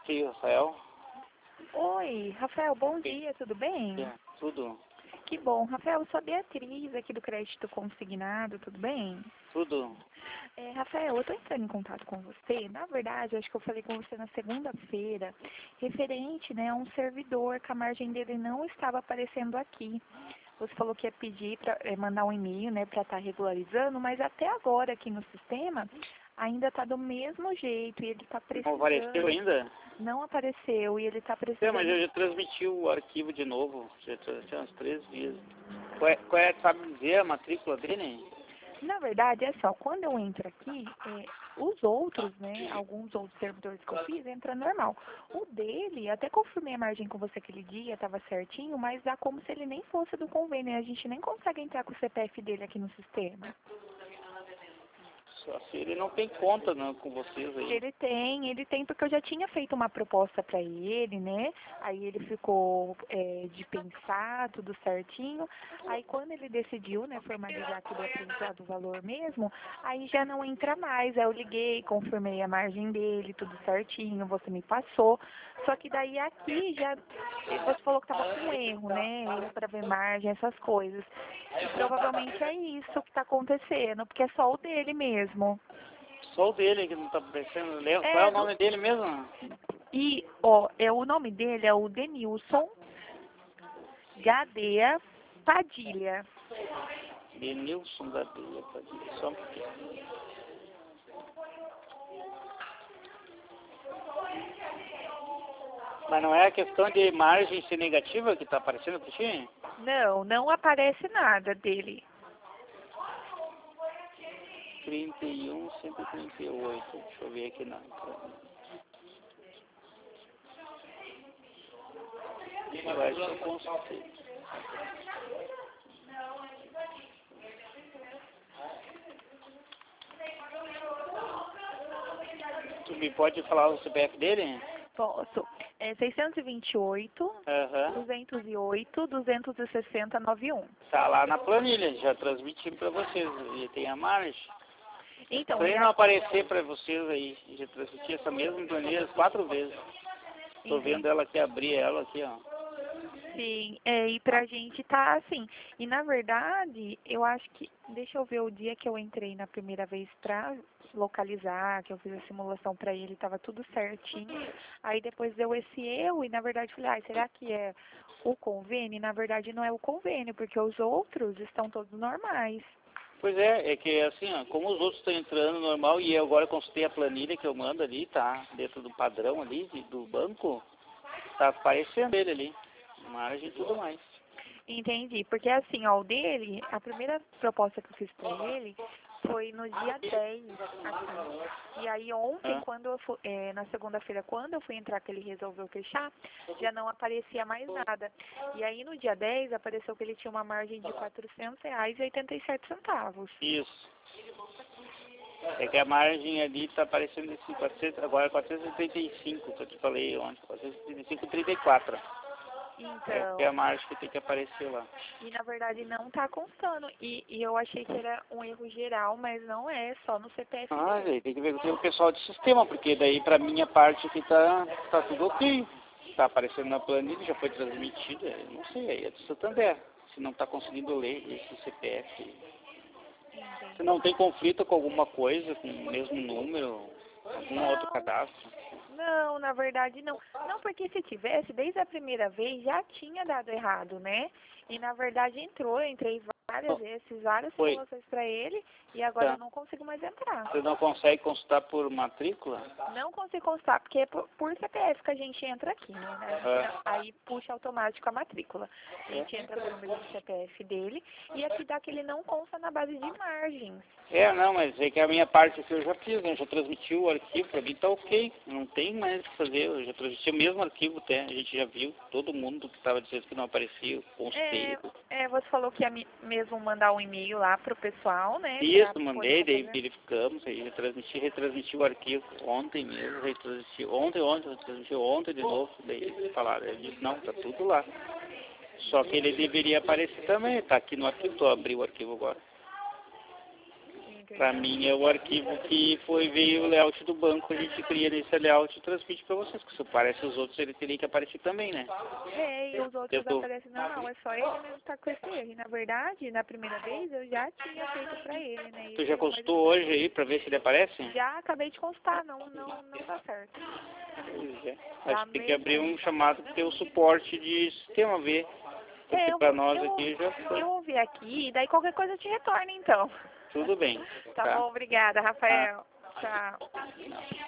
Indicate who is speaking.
Speaker 1: Sim, Rafael.
Speaker 2: Oi, Rafael, bom dia, tudo bem?
Speaker 1: É, tudo,
Speaker 2: Que bom. Rafael, eu sou a Beatriz, aqui do Crédito Consignado, tudo bem?
Speaker 1: tudo.
Speaker 2: Rafael, eu estou entrando em contato com você. Na verdade, acho que eu falei com você na segunda-feira, referente, né, a um servidor que a margem dele não estava aparecendo aqui. Você falou que ia pedir para mandar um e-mail, né, para estar regularizando, mas até agora aqui no sistema ainda está do mesmo jeito e ele está
Speaker 1: Não apareceu
Speaker 2: precisando.
Speaker 1: ainda?
Speaker 2: Não apareceu e ele está
Speaker 1: É, mas eu
Speaker 2: precisando.
Speaker 1: já transmiti o arquivo de novo. Já tinha uns 3 dias. Sabe dizer a matrícula dele?
Speaker 2: Na verdade, é só, quando eu entro aqui, os outros, né, alguns outros servidores que eu fiz, entra normal. O dele, até confirmei a margem com você aquele dia, estava certinho, mas dá como se ele nem fosse do convênio, a gente nem consegue entrar com o CPF dele aqui no sistema.
Speaker 1: Só se ele não tem conta não, com vocês aí.
Speaker 2: Ele tem, porque eu já tinha feito uma proposta para ele, né? Aí ele ficou de pensar tudo certinho. Aí quando ele decidiu, né, formalizar que ele ia precisar do valor mesmo, aí já não entra mais. Aí eu liguei, confirmei a margem dele, tudo certinho, você me passou. Só que daí aqui já você falou que estava com erro, né? Erro para ver margem, essas coisas. E provavelmente é isso que está acontecendo, porque é só o dele mesmo.
Speaker 1: Só o dele que não tá aparecendo. Qual é
Speaker 2: É,
Speaker 1: o nome dele mesmo?
Speaker 2: E, ó, o nome dele é o Denilson Gadeia Padilha.
Speaker 1: Denilson Gadeia. Só um pouquinho. Mas não é a questão de margem ser negativa que tá aparecendo pro ti?
Speaker 2: Não, não aparece nada dele.
Speaker 1: 31, 138. Deixa eu ver aqui não. Eu acho que eu consultei. Tu me pode falar o CPF dele?
Speaker 2: Posso. É 628,
Speaker 1: Aham.
Speaker 2: 208, 260, 91.
Speaker 1: Tá lá na planilha, já transmiti pra vocês. E tem a margem.
Speaker 2: Então,
Speaker 1: Pra
Speaker 2: e
Speaker 1: ele
Speaker 2: a,
Speaker 1: não aparecer pra vocês aí, já transmiti essa mesma planilha 4 vezes. Tô
Speaker 2: entendi.
Speaker 1: vendo ela aqui, abrir ela aqui, ó.
Speaker 2: Sim, e pra gente tá assim. E na verdade, eu acho que. Deixa eu ver o dia que eu entrei na primeira vez pra localizar, que eu fiz a simulação pra ele, tava tudo certinho. Aí depois deu esse erro e na verdade falei, ai, será que é o convênio? E na verdade não é o convênio, porque os outros estão todos normais.
Speaker 1: Pois é que assim, ó, como os outros estão entrando normal e eu agora consultei a planilha que eu mando ali, tá? Dentro do padrão ali, do banco, tá aparecendo ele ali. Margem e tudo mais.
Speaker 2: Entendi, porque assim, ó, o dele, a primeira proposta que eu fiz pra ele foi no dia 10 aqui. E aí ontem,
Speaker 1: Ah,
Speaker 2: na segunda-feira, quando eu fui entrar que ele resolveu fechar, já não aparecia mais nada. E aí no dia 10 apareceu que ele tinha uma margem de R$ 400,87.
Speaker 1: isso. É que a margem ali tá aparecendo esse 400, agora 435, que eu te falei ontem, 435,34. É que é a
Speaker 2: Então,
Speaker 1: margem que tem que aparecer lá.
Speaker 2: e na verdade não tá constando. E eu achei que era um erro geral, mas não é, só no CPF
Speaker 1: Ah,
Speaker 2: dele.
Speaker 1: daí tem que ver com o pessoal de sistema, porque daí pra minha parte aqui tá tudo ok. Tá aparecendo na planilha, já foi transmitido, eu não sei, aí é do Santander. Se não tá conseguindo ler esse CPF. Se
Speaker 2: Entendi.
Speaker 1: não tem conflito com alguma coisa, com o mesmo número, algum outro
Speaker 2: Não,
Speaker 1: cadastro.
Speaker 2: não, na verdade não. Não, porque se tivesse, desde a primeira vez já tinha dado errado, né? E na verdade entrou, eu entrei várias
Speaker 1: Oh,
Speaker 2: vezes, fiz várias
Speaker 1: foi,
Speaker 2: simulações pra ele e agora eu
Speaker 1: tá.
Speaker 2: não consigo mais entrar.
Speaker 1: Você não consegue consultar por matrícula?
Speaker 2: Não consigo constar, porque é por CPF que a gente entra aqui, né? Aí puxa automático a matrícula. A gente entra pelo mesmo CPF dele e aqui dá que ele não consta na base de margens.
Speaker 1: Não, mas é que a minha parte aqui eu já fiz, né? Já transmiti o arquivo, pra mim tá ok. Não tem mais o que fazer, eu já transmiti o mesmo arquivo até, a gente já viu, todo mundo que estava dizendo que não aparecia, eu consultei.
Speaker 2: Você falou que ia mesmo mandar um e-mail lá pro pessoal, né? Pra
Speaker 1: Isso,
Speaker 2: poder
Speaker 1: mandei,
Speaker 2: estar
Speaker 1: daí
Speaker 2: fazendo.
Speaker 1: verificamos, aí retransmiti o arquivo ontem mesmo, retransmiti ontem de novo, daí eles falaram, eu disse, não, tá tudo lá. Só que ele deveria aparecer também, tá aqui no arquivo, tô abrindo o arquivo agora. Para mim é o arquivo que veio o layout do banco, a gente cria esse layout e transmite para vocês, porque se aparece os outros, ele teria que aparecer também, né?
Speaker 2: E os outros aparecem, não, é só ele mesmo que tá com esse erro. E, na verdade, na primeira vez, eu já tinha feito pra ele, né?
Speaker 1: Tu já consultou hoje aí para ver se ele aparece?
Speaker 2: Já acabei de consultar, não dá certo.
Speaker 1: Pois é. Acho que tem que abrir um chamado que tem o suporte de sistema V. Porque para nós aqui já foi.
Speaker 2: Eu ouvi aqui, daí qualquer coisa eu te retorno, então.
Speaker 1: Tudo bem.
Speaker 2: Tá bom, obrigada, Rafael. Tchau.